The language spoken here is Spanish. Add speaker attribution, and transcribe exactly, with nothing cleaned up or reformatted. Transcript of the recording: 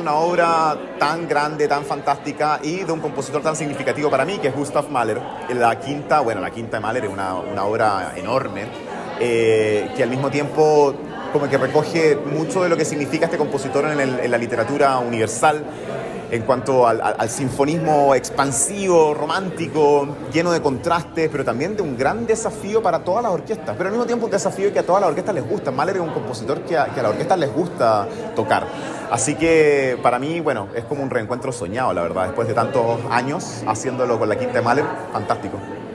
Speaker 1: escuchando una obra tan grande, tan fantástica y de un compositor tan significativo para mí, que es Gustav Mahler. La quinta, bueno, la quinta de Mahler es una, una obra enorme, eh, que al mismo tiempo como que recoge mucho de lo que significa este compositor en, el, en la literatura universal, en cuanto al, al, al sinfonismo expansivo, romántico, lleno de contrastes, pero también de un gran desafío para todas las orquestas, pero al mismo tiempo un desafío que a todas las orquestas les gusta. Mahler es un compositor que a, que a las orquestas les gusta tocar. Así que para mí, bueno, es como un reencuentro soñado, la verdad, después de tantos años haciéndolo con la quinta de Mahler, fantástico.